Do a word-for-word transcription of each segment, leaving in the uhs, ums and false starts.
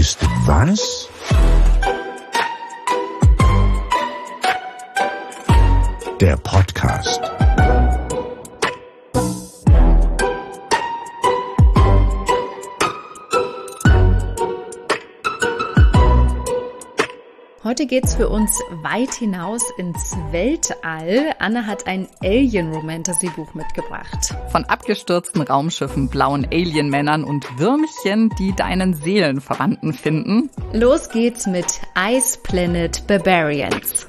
liest was? Der Podcast. Heute geht's für uns weit hinaus ins Weltall. Anne hat ein Alien-Romantasy-Buch mitgebracht. Von abgestürzten Raumschiffen, blauen Alien-Männern und Würmchen, die deinen Seelenverwandten finden. Los geht's mit Ice Planet Barbarians.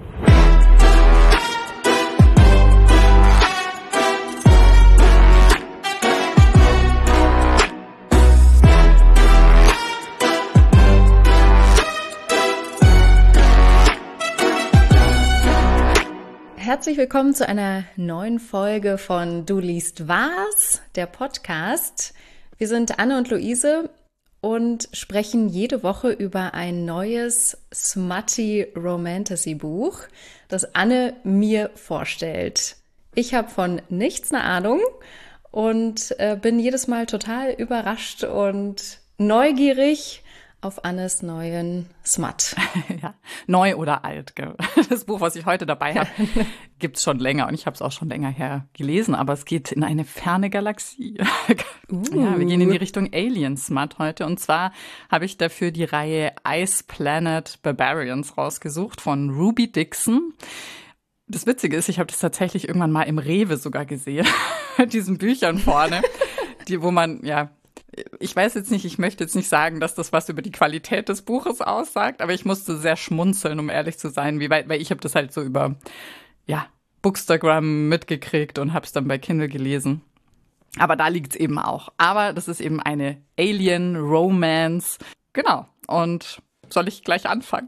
Herzlich willkommen zu einer neuen Folge von Du liest was, der Podcast. Wir sind Anne und Luise und sprechen jede Woche über ein neues Smutty Romantasy Buch, das Anne mir vorstellt. Ich habe von nichts eine Ahnung und äh, bin jedes Mal total überrascht und neugierig auf Annes neuen Smut. Ja, neu oder alt. Gell? Das Buch, was ich heute dabei habe, gibt's schon länger und ich habe es auch schon länger her gelesen, aber es geht in eine ferne Galaxie. Uh. Ja, wir gehen in die Richtung Alien-Smut heute und zwar habe ich dafür die Reihe Ice Planet Barbarians rausgesucht von Ruby Dixon. Das Witzige ist, ich habe das tatsächlich irgendwann mal im Rewe sogar gesehen, mit diesen Büchern vorne, die, wo man, ja, ich weiß jetzt nicht, ich möchte jetzt nicht sagen, dass das was über die Qualität des Buches aussagt, aber ich musste sehr schmunzeln, um ehrlich zu sein, wie weit, weil ich habe das halt so über, ja, Bookstagram mitgekriegt und habe es dann bei Kindle gelesen. Aber da liegt's eben auch. Aber das ist eben eine Alien-Romance. Genau. Und soll ich gleich anfangen?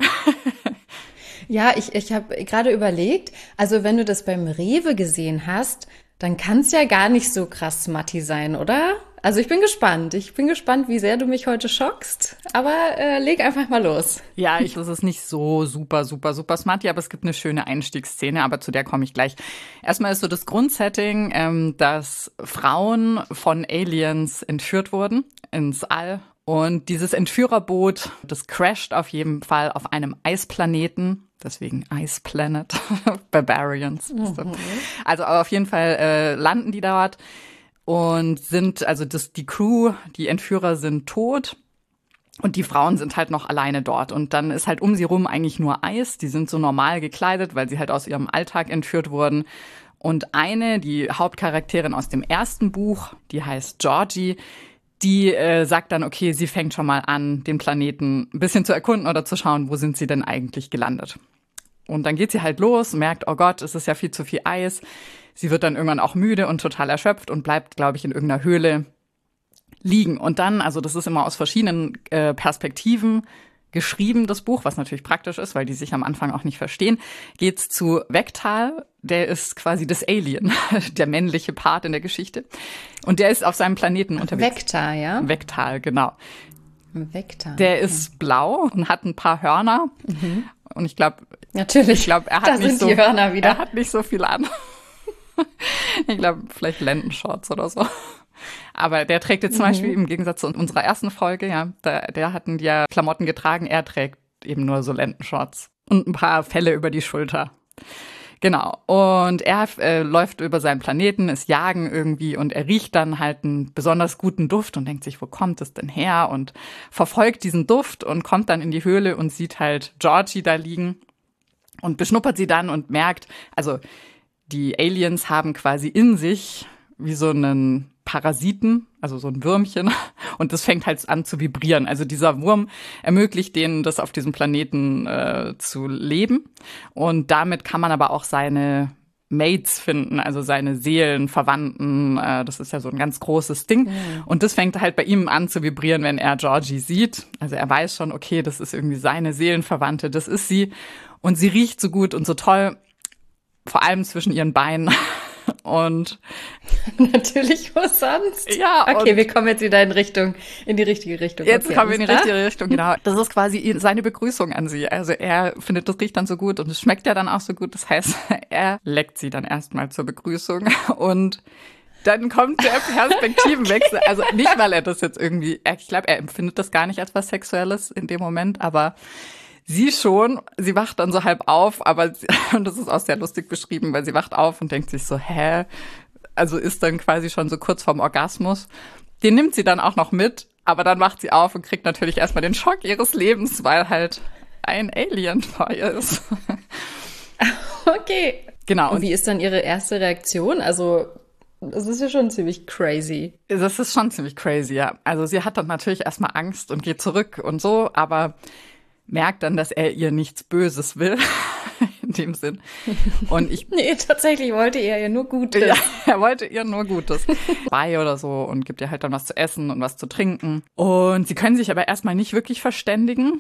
Ja, ich, ich habe gerade überlegt, also wenn du das beim Rewe gesehen hast, dann kann es ja gar nicht so krass smutty sein, oder? Also ich bin gespannt. Ich bin gespannt, wie sehr du mich heute schockst. Aber äh, leg einfach mal los. Ja, ich, das ist nicht so super, super, super smutty, aber es gibt eine schöne Einstiegsszene, aber zu der komme ich gleich. Erstmal ist so das Grundsetting, ähm, dass Frauen von Aliens entführt wurden ins All. Und dieses Entführerboot, das crasht auf jeden Fall auf einem Eisplaneten. Deswegen Ice Planet Barbarians. Mhm. Also auf jeden Fall äh, landen die dort und sind, also das, die Crew, die Entführer sind tot und die Frauen sind halt noch alleine dort. Und dann ist halt um sie rum eigentlich nur Eis. Die sind so normal gekleidet, weil sie halt aus ihrem Alltag entführt wurden. Und eine, die Hauptcharakterin aus dem ersten Buch, die heißt Georgie, die äh, sagt dann, okay, sie fängt schon mal an, den Planeten ein bisschen zu erkunden oder zu schauen, wo sind sie denn eigentlich gelandet. Und dann geht sie halt los, merkt, oh Gott, es ist ja viel zu viel Eis. Sie wird dann irgendwann auch müde und total erschöpft und bleibt, glaube ich, in irgendeiner Höhle liegen. Und dann, also das ist immer aus verschiedenen äh, Perspektiven geschrieben, das Buch, was natürlich praktisch ist, weil die sich am Anfang auch nicht verstehen, geht's zu Vektal, der ist quasi das Alien, der männliche Part in der Geschichte. Und der ist auf seinem Planeten unterwegs. Vektal, ja? Vektal, genau. Vektal. Der ist blau und hat ein paar Hörner. Mhm. Und ich glaube, natürlich. Ich glaube, er hat da nicht sind so, die Hörner wieder. Er hat nicht so viel an. Ich glaube, vielleicht Lendenshorts oder so. Aber der trägt jetzt zum mhm. Beispiel im Gegensatz zu unserer ersten Folge, ja, der, der hatten ja Klamotten getragen, er trägt eben nur so Lendenshorts und ein paar Felle über die Schulter. Genau. Und er äh, läuft über seinen Planeten, ist jagen irgendwie und er riecht dann halt einen besonders guten Duft und denkt sich, wo kommt es denn her? Und verfolgt diesen Duft und kommt dann in die Höhle und sieht halt Georgie da liegen und beschnuppert sie dann und merkt, also die Aliens haben quasi in sich wie so einen Parasiten, also so ein Würmchen, und das fängt halt an zu vibrieren. Also dieser Wurm ermöglicht denen, das auf diesem Planeten äh, zu leben. Und damit kann man aber auch seine Mates finden, also seine Seelenverwandten. Äh, das ist ja so ein ganz großes Ding. Mhm. Und das fängt halt bei ihm an zu vibrieren, wenn er Georgie sieht. Also er weiß schon, okay, das ist irgendwie seine Seelenverwandte, das ist sie. Und sie riecht so gut und so toll, vor allem zwischen ihren Beinen. Und natürlich, wo sonst? Ja. Okay, wir kommen jetzt wieder in Richtung, in die richtige Richtung. Jetzt okay, kommen wir in die richtige Richtung, genau. Das ist quasi seine Begrüßung an sie. Also er findet, das riecht dann so gut und es schmeckt ja dann auch so gut. Das heißt, er leckt sie dann erstmal zur Begrüßung und dann kommt der Perspektivenwechsel. Also nicht, weil er das jetzt irgendwie, ich glaube, er empfindet das gar nicht als was Sexuelles in dem Moment, aber sie schon. Sie wacht dann so halb auf, aber sie, und das ist auch sehr lustig beschrieben, weil sie wacht auf und denkt sich so, hä? Also ist dann quasi schon so kurz vorm Orgasmus. Den nimmt sie dann auch noch mit, aber dann wacht sie auf und kriegt natürlich erstmal den Schock ihres Lebens, weil halt ein Alien vor ihr ist. Okay. Genau. Und wie ist dann ihre erste Reaktion? Also, das ist ja schon ziemlich crazy. Das ist schon ziemlich crazy, ja. Also sie hat dann natürlich erstmal Angst und geht zurück und so, aber merkt dann, dass er ihr nichts Böses will, in dem Sinn. Und ich nee, tatsächlich wollte er ihr nur Gutes. Ja, er wollte ihr nur Gutes. Bei oder so und gibt ihr halt dann was zu essen und was zu trinken. Und sie können sich aber erstmal nicht wirklich verständigen.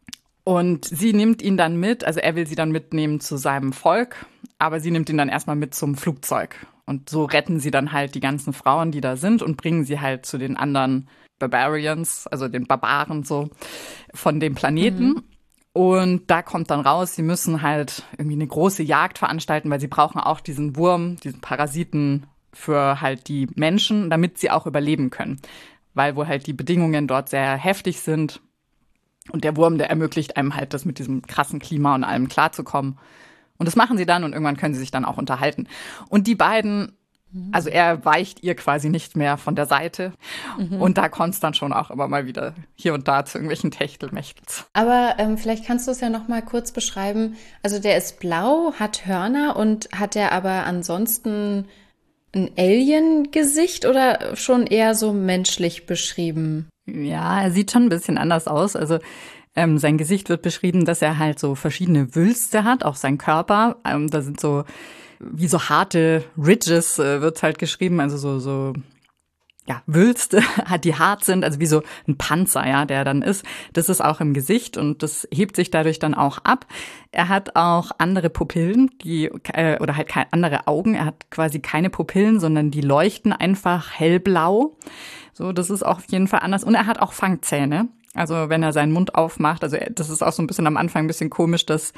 Und sie nimmt ihn dann mit, also er will sie dann mitnehmen zu seinem Volk, aber sie nimmt ihn dann erstmal mit zum Flugzeug. Und so retten sie dann halt die ganzen Frauen, die da sind und bringen sie halt zu den anderen Barbarians, also den Barbaren so von dem Planeten. Mhm. Und da kommt dann raus, sie müssen halt irgendwie eine große Jagd veranstalten, weil sie brauchen auch diesen Wurm, diesen Parasiten für halt die Menschen, damit sie auch überleben können. Weil wohl halt die Bedingungen dort sehr heftig sind. Und der Wurm, der ermöglicht einem halt, das mit diesem krassen Klima und allem klarzukommen. Und das machen sie dann und irgendwann können sie sich dann auch unterhalten. Und die beiden, also er weicht ihr quasi nicht mehr von der Seite. Mhm. Und da kommt es dann schon auch immer mal wieder hier und da zu irgendwelchen Techtelmächtels. Aber ähm, vielleicht kannst du es ja noch mal kurz beschreiben. Also der ist blau, hat Hörner und hat er aber ansonsten ein Alien-Gesicht oder schon eher so menschlich beschrieben? Ja, er sieht schon ein bisschen anders aus. Also ähm, sein Gesicht wird beschrieben, dass er halt so verschiedene Wülste hat, auch sein Körper. Ähm, da sind so wie so harte Ridges, äh, wird's halt geschrieben, also so so ja Wülste, die hart sind, also wie so ein Panzer, ja, der dann ist. Das ist auch im Gesicht und das hebt sich dadurch dann auch ab. Er hat auch andere Pupillen, die äh, oder halt keine andere Augen. Er hat quasi keine Pupillen, sondern die leuchten einfach hellblau. So, das ist auch auf jeden Fall anders. Und er hat auch Fangzähne. Also wenn er seinen Mund aufmacht, also das ist auch so ein bisschen am Anfang ein bisschen komisch, dass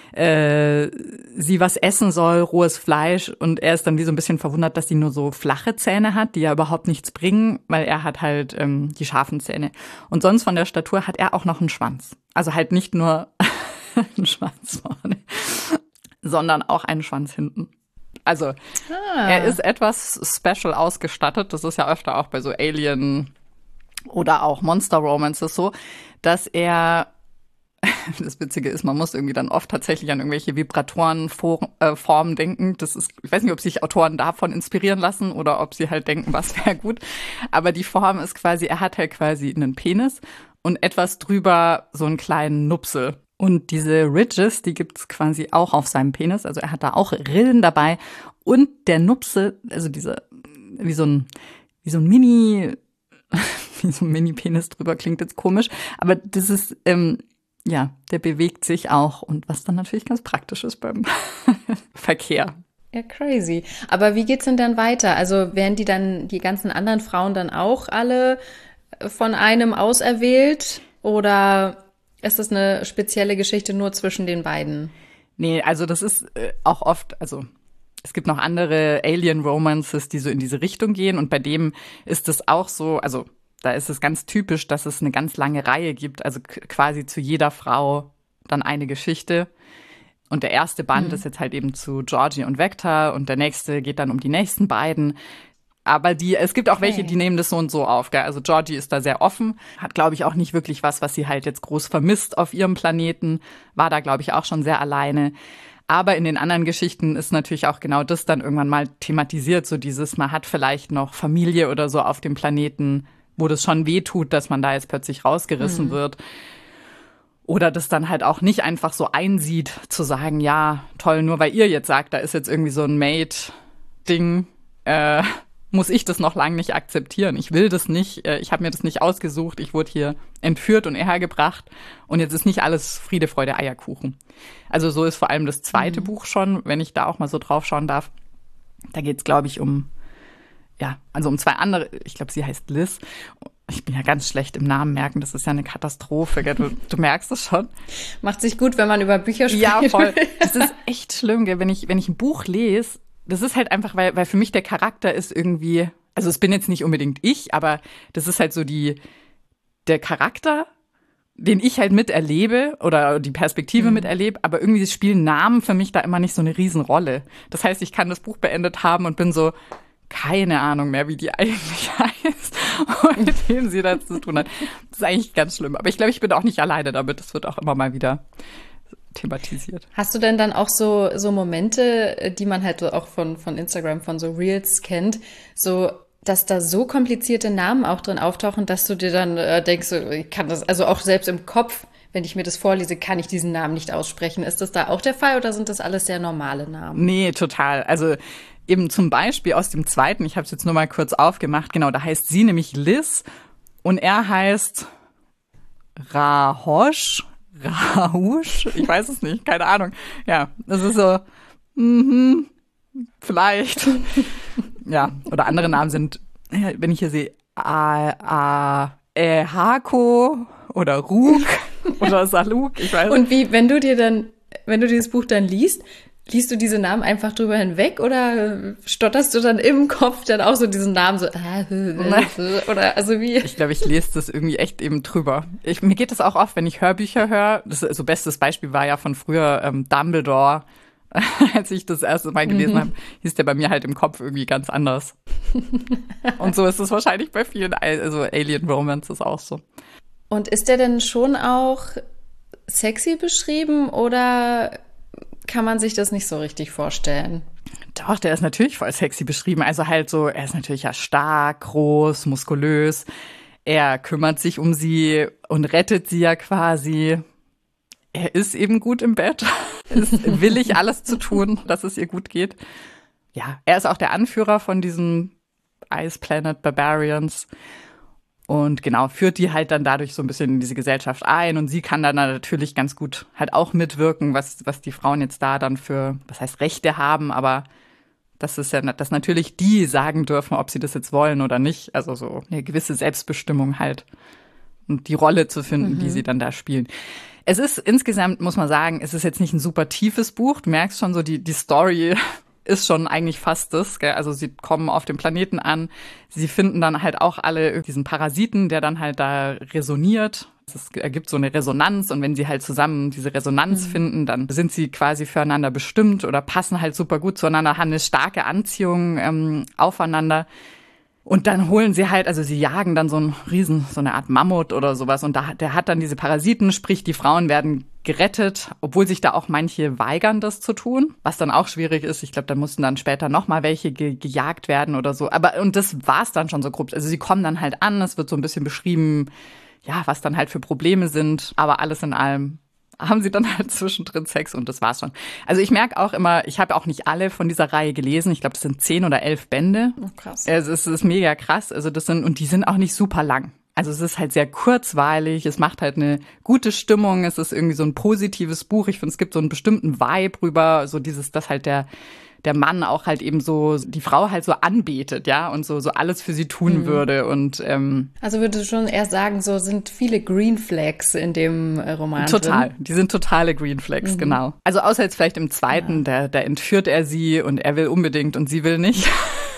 äh, sie was essen soll, rohes Fleisch. Und er ist dann wie so ein bisschen verwundert, dass sie nur so flache Zähne hat, die ja überhaupt nichts bringen, weil er hat halt ähm, die scharfen Zähne. Und sonst von der Statur hat er auch noch einen Schwanz. Also halt nicht nur einen Schwanz vorne, sondern auch einen Schwanz hinten. Also ah. Er ist etwas special ausgestattet. Das ist ja öfter auch bei so Alien- oder auch Monster-Romances so, dass er, das Witzige ist, man muss irgendwie dann oft tatsächlich an irgendwelche Vibratorenformen denken. Das ist, ich weiß nicht, ob sich Autoren davon inspirieren lassen oder ob sie halt denken, was wäre gut. Aber die Form ist quasi, er hat halt quasi einen Penis und etwas drüber so einen kleinen Nupsel. Und diese Ridges, die gibt's quasi auch auf seinem Penis. Also er hat da auch Rillen dabei. Und der Nupsel, also diese, wie so ein, wie so ein Mini, wie so ein Mini-Penis drüber, klingt jetzt komisch. Aber das ist, ähm, ja, der bewegt sich auch. Und was dann natürlich ganz praktisch ist beim Verkehr. Ja, crazy. Aber wie geht's denn dann weiter? Also werden die dann, die ganzen anderen Frauen dann auch alle von einem auserwählt? Oder ist das eine spezielle Geschichte nur zwischen den beiden? Nee, also das ist äh, auch oft, also es gibt noch andere Alien-Romances, die so in diese Richtung gehen. Und bei dem ist es auch so, also da ist es ganz typisch, dass es eine ganz lange Reihe gibt. Also k- quasi zu jeder Frau dann eine Geschichte. Und der erste Band mhm. ist jetzt halt eben zu Georgie und Vector. Und der nächste geht dann um die nächsten beiden. Aber die, es gibt auch welche, die nehmen das so und so auf. Gell? Also Georgie ist da sehr offen, hat, glaube ich, auch nicht wirklich was, was sie halt jetzt groß vermisst auf ihrem Planeten. War da, glaube ich, auch schon sehr alleine. Aber in den anderen Geschichten ist natürlich auch genau das dann irgendwann mal thematisiert. So dieses, man hat vielleicht noch Familie oder so auf dem Planeten, wo das schon wehtut, dass man da jetzt plötzlich rausgerissen mhm. wird. Oder das dann halt auch nicht einfach so einsieht, zu sagen, ja, toll, nur weil ihr jetzt sagt, da ist jetzt irgendwie so ein Mate-Ding, äh, muss ich das noch lange nicht akzeptieren. Ich will das nicht, ich habe mir das nicht ausgesucht, ich wurde hier entführt und hergebracht und jetzt ist nicht alles Friede, Freude, Eierkuchen. Also so ist vor allem das zweite mhm. Buch schon, wenn ich da auch mal so drauf schauen darf. Da geht es, glaube ich, um, ja, also um zwei andere, ich glaube, sie heißt Liz. Ich bin ja ganz schlecht im Namen merken, das ist ja eine Katastrophe, gell? Du, du merkst es schon. Macht sich gut, wenn man über Bücher spricht. Ja, voll. Das ist echt schlimm, gell? Wenn ich, wenn ich ein Buch lese, das ist halt einfach, weil, weil für mich der Charakter ist irgendwie, also es bin jetzt nicht unbedingt ich, aber das ist halt so die, der Charakter, den ich halt miterlebe oder die Perspektive mhm. miterlebe, aber irgendwie spielen Namen für mich da immer nicht so eine Riesenrolle. Das heißt, ich kann das Buch beendet haben und bin so, keine Ahnung mehr, wie die eigentlich heißt und mit wem sie da zu tun hat. Das ist eigentlich ganz schlimm. Aber ich glaube, ich bin auch nicht alleine damit. Das wird auch immer mal wieder thematisiert. Hast du denn dann auch so, so Momente, die man halt auch von, von Instagram, von so Reels kennt, so dass da so komplizierte Namen auch drin auftauchen, dass du dir dann äh, denkst, so, ich kann das, also auch selbst im Kopf, wenn ich mir das vorlese, kann ich diesen Namen nicht aussprechen. Ist das da auch der Fall oder sind das alles sehr normale Namen? Nee, total. Also eben zum Beispiel aus dem zweiten, ich habe es jetzt nur mal kurz aufgemacht, genau, da heißt sie nämlich Liz und er heißt Rahosh, Rahush, ich weiß es nicht, keine Ahnung. Ja, das ist so, mhm, vielleicht. Ja, oder andere Namen sind, wenn ich hier sehe, A, A, äh, Hako oder Ruk oder Saluk, ich weiß nicht. Und wie, wenn du dir dann, wenn du dieses Buch dann liest, liest du diese Namen einfach drüber hinweg oder stotterst du dann im Kopf dann auch so diesen Namen so, oder also wie? Ich glaube, ich lese das irgendwie echt eben drüber. Ich, mir geht das auch oft, wenn ich Hörbücher höre. Das so bestes Beispiel war ja von früher ähm, Dumbledore. Als ich das erste Mal gelesen mhm. habe, hieß der bei mir halt im Kopf irgendwie ganz anders. Und so ist es wahrscheinlich bei vielen, also Alien Romance ist auch so. Und ist der denn schon auch sexy beschrieben oder kann man sich das nicht so richtig vorstellen? Doch, der ist natürlich voll sexy beschrieben. Also halt so, er ist natürlich ja stark, groß, muskulös. Er kümmert sich um sie und rettet sie ja quasi. Er ist eben gut im Bett, ist willig, alles zu tun, dass es ihr gut geht. Ja, er ist auch der Anführer von diesen Ice Planet Barbarians und genau, führt die halt dann dadurch so ein bisschen in diese Gesellschaft ein und sie kann dann natürlich ganz gut halt auch mitwirken, was, was die Frauen jetzt da dann für, was heißt Rechte haben, aber das ist ja, dass natürlich die sagen dürfen, ob sie das jetzt wollen oder nicht, also so eine gewisse Selbstbestimmung halt und die Rolle zu finden, mhm. die sie dann da spielen. Es ist insgesamt, muss man sagen, es ist jetzt nicht ein super tiefes Buch. Du merkst schon so, die, die Story ist schon eigentlich fast das. Gell? Also sie kommen auf dem Planeten an. Sie finden dann halt auch alle diesen Parasiten, der dann halt da resoniert. Es ergibt so eine Resonanz. Und wenn sie halt zusammen diese Resonanz mhm. finden, dann sind sie quasi füreinander bestimmt oder passen halt super gut zueinander, haben eine starke Anziehung ähm, aufeinander. Und dann holen sie halt, also sie jagen dann so einen Riesen, so eine Art Mammut oder sowas. Und da, der hat dann diese Parasiten, sprich die Frauen werden gerettet, obwohl sich da auch manche weigern, das zu tun. Was dann auch schwierig ist. Ich glaube, da mussten dann später noch mal welche ge- gejagt werden oder so. Aber und das war's dann schon so grob. Also sie kommen dann halt an, es wird so ein bisschen beschrieben, ja, was dann halt für Probleme sind. Aber alles in allem haben sie dann halt zwischendrin Sex und das war's schon. Also ich merke auch immer, ich habe auch nicht alle von dieser Reihe gelesen. Ich glaube, es sind zehn oder elf Bände. Oh, krass. Also es ist mega krass. Also das sind, und die sind auch nicht super lang. Also es ist halt sehr kurzweilig, es macht halt eine gute Stimmung, es ist irgendwie so ein positives Buch. Ich finde, es gibt so einen bestimmten Vibe rüber, so dieses, dass halt der der Mann auch halt eben so die Frau halt so anbetet, ja, und so so alles für sie tun mhm. würde und ähm, also würde ich schon eher sagen, so sind viele Green Flags in dem äh, Roman total, drin. Die sind totale Green Flags, mhm. genau. Also außer jetzt vielleicht im zweiten, ja. da, da entführt er sie und er will unbedingt und sie will nicht.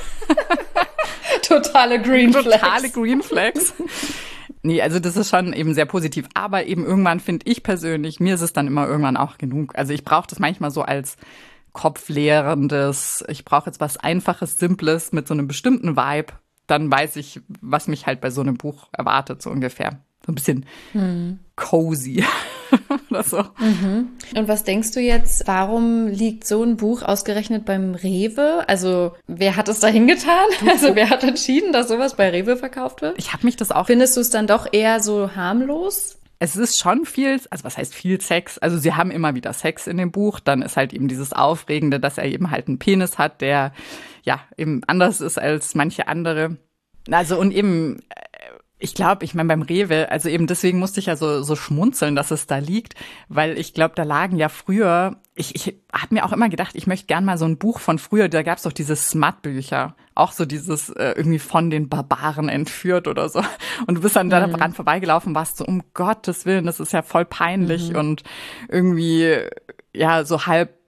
Totale Green Flags. Totale Green Flags. Nee, also das ist schon eben sehr positiv. Aber eben irgendwann finde ich persönlich, mir ist es dann immer irgendwann auch genug. Also ich brauche das manchmal so als kopfleerendes, ich brauche jetzt was Einfaches, Simples mit so einem bestimmten Vibe. Dann weiß ich, was mich halt bei so einem Buch erwartet, so ungefähr. So ein bisschen hm. cozy oder so. Mhm. Und was denkst du jetzt, warum liegt so ein Buch ausgerechnet beim Rewe? Also wer hat es da hingetan? Also wer hat entschieden, dass sowas bei Rewe verkauft wird? Ich habe mich das auch... Findest du es dann doch eher so harmlos? Es ist schon viel, also was heißt viel Sex? Also sie haben immer wieder Sex in dem Buch. Dann ist halt eben dieses Aufregende, dass er eben halt einen Penis hat, der ja eben anders ist als manche andere. Also und eben... Ich glaube, ich meine beim Rewe, also eben deswegen musste ich ja so, so schmunzeln, dass es da liegt, weil ich glaube, da lagen ja früher, ich, ich habe mir auch immer gedacht, ich möchte gern mal so ein Buch von früher, da gab es doch diese Smut-Bücher, auch so dieses äh, irgendwie von den Barbaren entführt oder so. Und du bist dann mhm. da dran vorbeigelaufen, warst so, um Gottes Willen, das ist ja voll peinlich mhm. und irgendwie ja so halb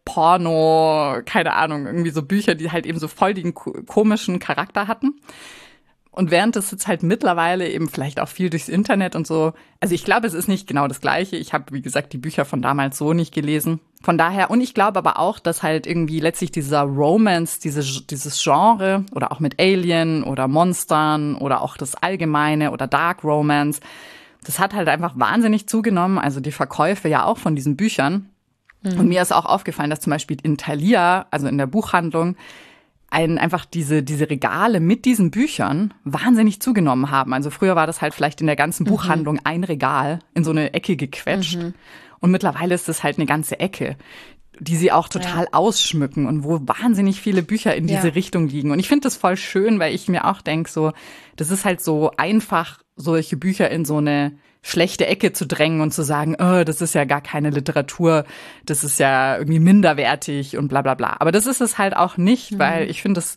Porno, keine Ahnung, irgendwie so Bücher, die halt eben so voll den komischen Charakter hatten. Und während es jetzt halt mittlerweile eben vielleicht auch viel durchs Internet und so, also ich glaube, es ist nicht genau das Gleiche. Ich habe, wie gesagt, die Bücher von damals so nicht gelesen. Von daher, und ich glaube aber auch, dass halt irgendwie letztlich dieser Romance, diese, dieses Genre oder auch mit Alien oder Monstern oder auch das Allgemeine oder Dark Romance, das hat halt einfach wahnsinnig zugenommen. Also die Verkäufe ja auch von diesen Büchern. Mhm. Und mir ist auch aufgefallen, dass zum Beispiel in Thalia, also in der Buchhandlung, ein, einfach diese, diese Regale mit diesen Büchern wahnsinnig zugenommen haben. Also früher war das halt vielleicht in der ganzen Buchhandlung mhm. ein Regal in so eine Ecke gequetscht. Mhm. Und mittlerweile ist das halt eine ganze Ecke, die sie auch total ja. ausschmücken und wo wahnsinnig viele Bücher in diese ja. Richtung liegen. Und ich finde das voll schön, weil ich mir auch denke, so, das ist halt so einfach, solche Bücher in so eine schlechte Ecke zu drängen und zu sagen, oh, das ist ja gar keine Literatur, das ist ja irgendwie minderwertig und bla bla bla. Aber das ist es halt auch nicht, mhm. weil ich finde, das,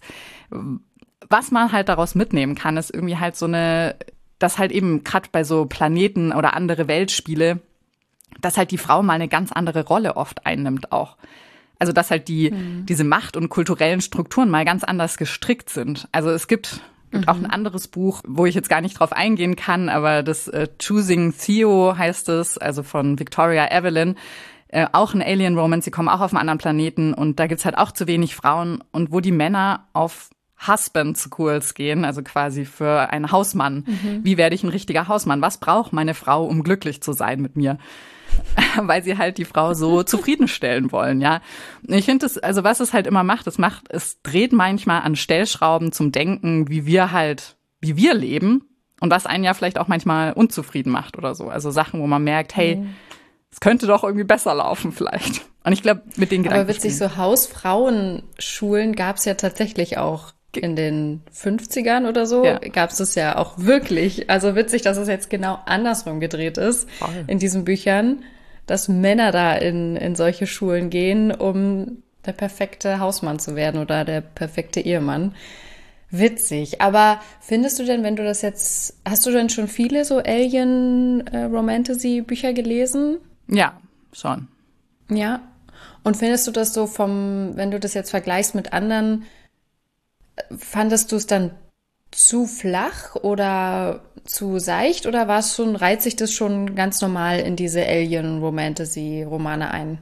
was man halt daraus mitnehmen kann, ist irgendwie halt so eine, dass halt eben gerade bei so Planeten oder andere Weltspiele, dass halt die Frau mal eine ganz andere Rolle oft einnimmt auch. Also dass halt die mhm. diese Macht- und kulturellen Strukturen mal ganz anders gestrickt sind. Also es gibt Und auch ein anderes Buch, wo ich jetzt gar nicht drauf eingehen kann, aber das äh, Choosing Theo heißt es, also von Victoria Evelyn, äh, auch ein Alien-Romance, sie kommen auch auf einen anderen Planeten und da gibt's halt auch zu wenig Frauen und wo die Männer auf Husband Schools gehen, also quasi für einen Hausmann. Mhm. Wie werde ich ein richtiger Hausmann? Was braucht meine Frau, um glücklich zu sein mit mir? Weil sie halt die Frau so zufriedenstellen wollen, ja. Ich finde es, also was es halt immer macht, es macht, es dreht manchmal an Stellschrauben zum Denken, wie wir halt, wie wir leben und was einen ja vielleicht auch manchmal unzufrieden macht oder so. Also Sachen, wo man merkt, hey, mhm. es könnte doch irgendwie besser laufen vielleicht. Und ich glaube, mit den Gedanken. Aber witzig, so Hausfrauenschulen gab es ja tatsächlich auch. In den fünfzigern oder so ja. gab es das ja auch wirklich. Also witzig, dass es jetzt genau andersrum gedreht ist Voll. In diesen Büchern, dass Männer da in, in solche Schulen gehen, um der perfekte Hausmann zu werden oder der perfekte Ehemann. Witzig. Aber findest du denn, wenn du das jetzt, hast du denn schon viele so Alien-Romantasy-Bücher gelesen? Ja, schon. Ja. Und findest du das so vom, wenn du das jetzt vergleichst mit anderen, fandest du es dann zu flach oder zu seicht oder war es schon, reiht sich das schon ganz normal in diese Alien-Romantasy-Romane ein?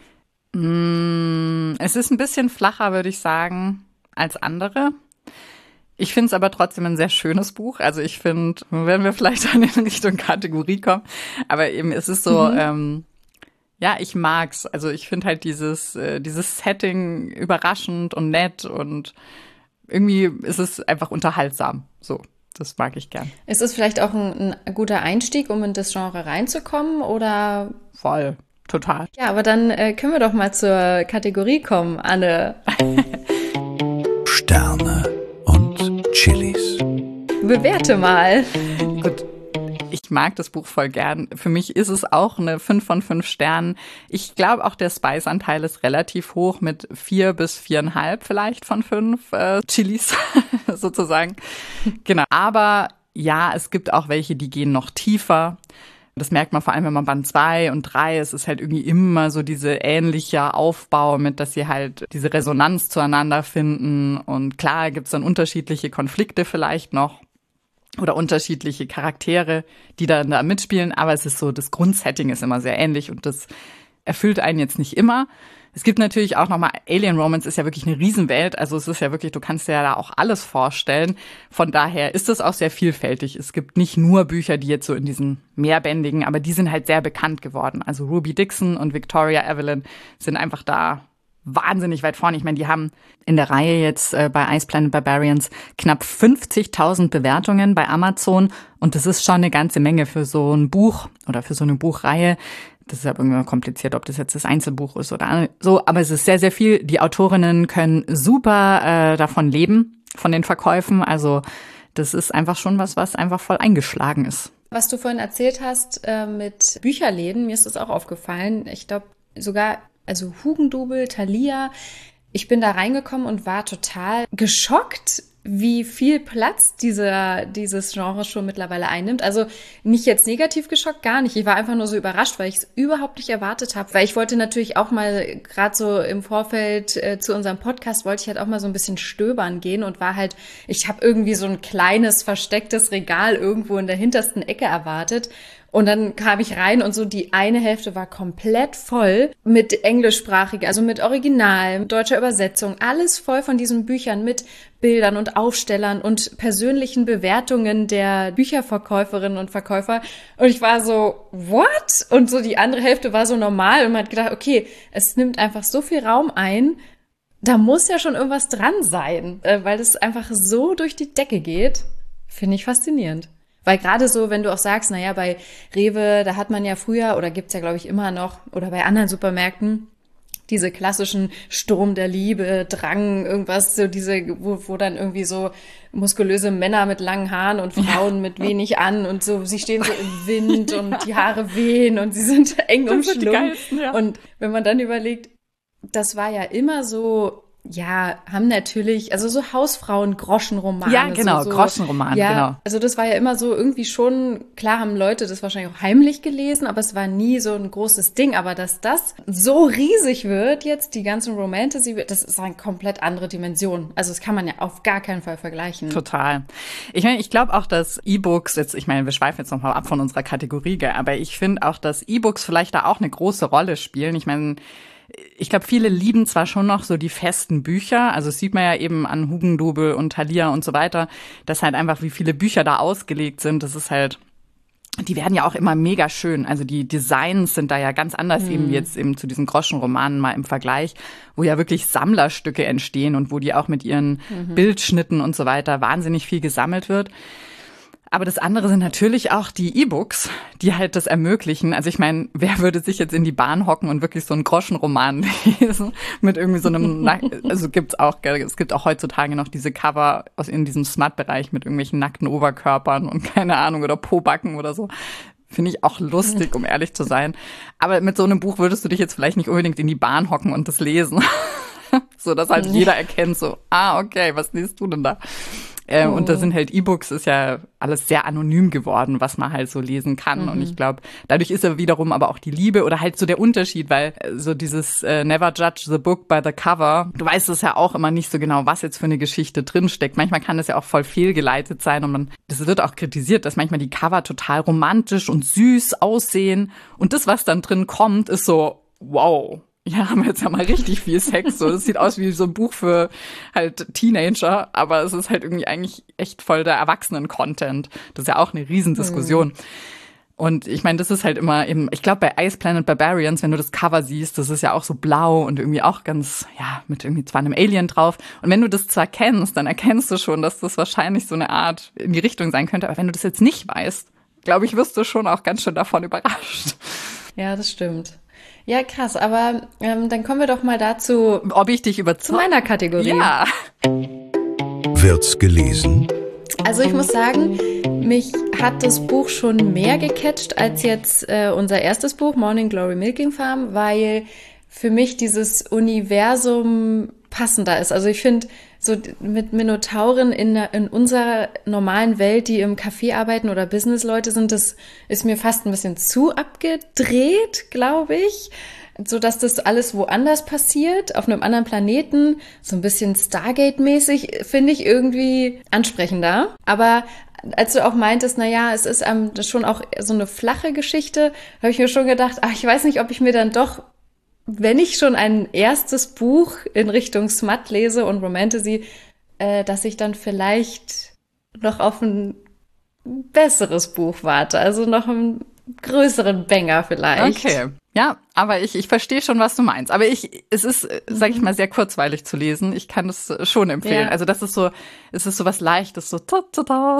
Mm, es ist ein bisschen flacher, würde ich sagen, als andere. Ich finde es aber trotzdem ein sehr schönes Buch. Also ich finde, wenn wir vielleicht dann in Richtung Kategorie kommen, aber eben es ist so, mhm. ähm, ja, ich mag's. Also ich finde halt dieses, äh, dieses Setting überraschend und nett und irgendwie ist es einfach unterhaltsam. So, das mag ich gern. Ist es vielleicht auch ein, ein guter Einstieg, um in das Genre reinzukommen, oder? Voll, total. Ja, aber dann äh, können wir doch mal zur Kategorie kommen, Anne. Sterne und Chilis. Bewerte mal. Gut. Ich mag das Buch voll gern. Für mich ist es auch eine fünf von fünf Sternen. Ich glaube auch, der Spice-Anteil ist relativ hoch mit vier bis viereinhalb vielleicht von fünf äh, Chilis sozusagen. Genau. Aber ja, es gibt auch welche, die gehen noch tiefer. Das merkt man vor allem, wenn man Band zwei und drei, es ist halt irgendwie immer so diese ähnliche Aufbau mit, dass sie halt diese Resonanz zueinander finden. Und klar gibt's dann unterschiedliche Konflikte vielleicht noch. Oder unterschiedliche Charaktere, die dann da mitspielen. Aber es ist so, das Grundsetting ist immer sehr ähnlich und das erfüllt einen jetzt nicht immer. Es gibt natürlich auch nochmal, Alien Romance ist ja wirklich eine Riesenwelt. Also es ist ja wirklich, du kannst dir ja da auch alles vorstellen. Von daher ist es auch sehr vielfältig. Es gibt nicht nur Bücher, die jetzt so in diesen mehrbändigen, aber die sind halt sehr bekannt geworden. Also Ruby Dixon und Victoria Evelyn sind einfach da wahnsinnig weit vorne. Ich meine, die haben in der Reihe jetzt äh, bei Ice Planet Barbarians knapp fünfzigtausend Bewertungen bei Amazon. Und das ist schon eine ganze Menge für so ein Buch oder für so eine Buchreihe. Das ist ja irgendwie kompliziert, ob das jetzt das Einzelbuch ist oder so. Aber es ist sehr, sehr viel. Die Autorinnen können super äh, davon leben, von den Verkäufen. Also das ist einfach schon was, was einfach voll eingeschlagen ist. Was du vorhin erzählt hast äh, mit Bücherläden, mir ist das auch aufgefallen. Ich glaube sogar, also Hugendubel, Thalia, ich bin da reingekommen und war total geschockt, wie viel Platz dieser, dieses Genre schon mittlerweile einnimmt. Also nicht jetzt negativ geschockt, gar nicht. Ich war einfach nur so überrascht, weil ich es überhaupt nicht erwartet habe. Weil ich wollte natürlich auch mal, gerade so im Vorfeld äh, zu unserem Podcast, wollte ich halt auch mal so ein bisschen stöbern gehen und war halt, ich habe irgendwie so ein kleines, verstecktes Regal irgendwo in der hintersten Ecke erwartet. Und dann kam ich rein und so die eine Hälfte war komplett voll mit englischsprachigen, also mit Original, mit deutscher Übersetzung, alles voll von diesen Büchern mit Bildern und Aufstellern und persönlichen Bewertungen der Bücherverkäuferinnen und Verkäufer. Und ich war so, what? Und so die andere Hälfte war so normal und man hat gedacht, okay, es nimmt einfach so viel Raum ein, da muss ja schon irgendwas dran sein, weil das einfach so durch die Decke geht. Finde ich faszinierend. Weil gerade so, wenn du auch sagst, naja, bei Rewe, da hat man ja früher, oder gibt's ja, glaube ich, immer noch, oder bei anderen Supermärkten, diese klassischen Sturm der Liebe, Drang, irgendwas, so diese, wo, wo dann irgendwie so muskulöse Männer mit langen Haaren und Frauen mit wenig an und so, sie stehen so im Wind und die Haare wehen und sie sind eng umschlungen. Ja. Und wenn man dann überlegt, das war ja immer so, ja, haben natürlich, also so Hausfrauen-Groschenromane. Ja, genau, so, so, Groschenroman, ja, genau. Also das war ja immer so irgendwie schon, klar haben Leute das wahrscheinlich auch heimlich gelesen, aber es war nie so ein großes Ding. Aber dass das so riesig wird jetzt, die ganzen Romantasy, das ist eine komplett andere Dimension. Also das kann man ja auf gar keinen Fall vergleichen. Total. Ich meine, ich glaube auch, dass E-Books, jetzt, ich meine, wir schweifen jetzt nochmal ab von unserer Kategorie, gell, aber ich finde auch, dass E-Books vielleicht da auch eine große Rolle spielen. Ich meine, ich glaube, viele lieben zwar schon noch so die festen Bücher, also das sieht man ja eben an Hugendubel und Thalia und so weiter, dass halt einfach wie viele Bücher da ausgelegt sind, das ist halt, die werden ja auch immer mega schön, also die Designs sind da ja ganz anders, mhm. eben wie jetzt eben zu diesen Groschenromanen mal im Vergleich, wo ja wirklich Sammlerstücke entstehen und wo die auch mit ihren mhm. Bildschnitten und so weiter wahnsinnig viel gesammelt wird. Aber das andere sind natürlich auch die E-Books, die halt das ermöglichen. Also ich meine, wer würde sich jetzt in die Bahn hocken und wirklich so einen Groschenroman lesen mit irgendwie so einem, also gibt's auch, es gibt auch heutzutage noch diese Cover aus in diesem Smut-Bereich mit irgendwelchen nackten Oberkörpern und keine Ahnung oder Pobacken oder so. Finde ich auch lustig, um ehrlich zu sein. Aber mit so einem Buch würdest du dich jetzt vielleicht nicht unbedingt in die Bahn hocken und das lesen. So, dass halt jeder erkennt so, ah, okay, was liest du denn da? Ähm, oh. Und da sind halt E-Books, ist ja alles sehr anonym geworden, was man halt so lesen kann. Mhm. Und ich glaube, dadurch ist ja wiederum aber auch die Liebe oder halt so der Unterschied, weil so dieses äh, Never judge the book by the cover, du weißt es ja auch immer nicht so genau, was jetzt für eine Geschichte drinsteckt. Manchmal kann das ja auch voll fehlgeleitet sein und man, das wird auch kritisiert, dass manchmal die Cover total romantisch und süß aussehen und das, was dann drin kommt, ist so, wow. Ja, haben wir jetzt ja mal richtig viel Sex. So, das sieht aus wie so ein Buch für halt Teenager, aber es ist halt irgendwie eigentlich echt voll der Erwachsenen-Content. Das ist ja auch eine Riesendiskussion. Mhm. Und ich meine, das ist halt immer eben, ich glaube bei Ice Planet Barbarians, wenn du das Cover siehst, das ist ja auch so blau und irgendwie auch ganz, ja, mit irgendwie zwar einem Alien drauf. Und wenn du das zwar kennst, dann erkennst du schon, dass das wahrscheinlich so eine Art in die Richtung sein könnte. Aber wenn du das jetzt nicht weißt, glaube ich, wirst du schon auch ganz schön davon überrascht. Ja, das stimmt. Ja, krass, aber ähm, dann kommen wir doch mal dazu, ob ich dich überzeuge. Zu meiner Kategorie. Ja. Wird's gelesen? Also ich muss sagen, mich hat das Buch schon mehr gecatcht als jetzt äh, unser erstes Buch, Morning Glory Milking Farm, weil für mich dieses Universum passender ist. Also ich finde, so mit Minotauren in, in unserer normalen Welt, die im Café arbeiten oder Businessleute sind, das ist mir fast ein bisschen zu abgedreht, glaube ich. So dass das alles woanders passiert, auf einem anderen Planeten, so ein bisschen Stargate-mäßig, finde ich irgendwie ansprechender. Aber als du auch meintest, na ja, es ist ähm, schon auch so eine flache Geschichte, habe ich mir schon gedacht, ach, ich weiß nicht, ob ich mir dann doch, wenn ich schon ein erstes Buch in Richtung Smut lese und Romantasy, äh, dass ich dann vielleicht noch auf ein besseres Buch warte, also noch einen größeren Banger vielleicht. Okay. Ja, aber ich, ich verstehe schon, was du meinst. Aber ich, es ist, sag ich mal, sehr kurzweilig zu lesen. Ich kann das schon empfehlen. Ja. Also das ist so, es ist so was Leichtes, so ta ta ta.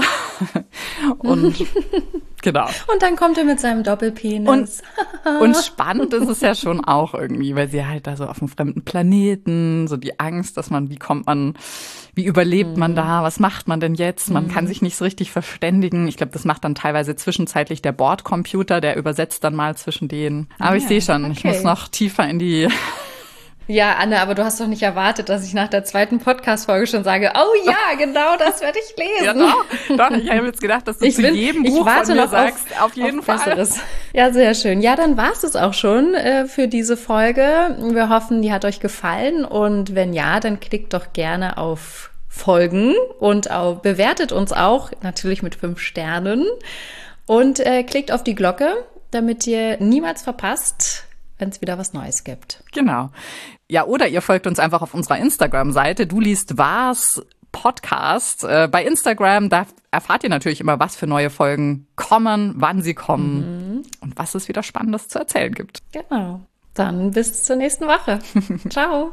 Und genau. Und dann kommt er mit seinem Doppelpenis. Und, und spannend ist es ja schon auch irgendwie, weil sie halt da so auf einem fremden Planeten, so die Angst, dass man, wie kommt man, wie überlebt mhm. man da, was macht man denn jetzt? Man mhm. kann sich nicht so richtig verständigen. Ich glaube, das macht dann teilweise zwischenzeitlich der Bordcomputer, der übersetzt dann mal zwischen denen. Aber ich sehe schon, okay. Ich muss noch tiefer in die Ja, Anne, aber du hast doch nicht erwartet, dass ich nach der zweiten Podcast-Folge schon sage, oh ja, genau, das werde ich lesen. Ja, doch, doch, ich habe jetzt gedacht, dass du ich zu bin, jedem ich Buch warte von mir noch sagst, auf, auf jeden auf Fall. Besseres. Ja, sehr schön. Ja, dann war es es auch schon äh, für diese Folge. Wir hoffen, die hat euch gefallen und wenn ja, dann klickt doch gerne auf Folgen und auch, bewertet uns auch, natürlich mit fünf Sternen und äh, klickt auf die Glocke, damit ihr niemals verpasst, wenn es wieder was Neues gibt. Genau. Ja, oder ihr folgt uns einfach auf unserer Instagram-Seite. Du liest was Podcast. Äh, bei Instagram, da erfahrt ihr natürlich immer, was für neue Folgen kommen, wann sie kommen mhm. und was es wieder Spannendes zu erzählen gibt. Genau. Dann bis zur nächsten Woche. Ciao.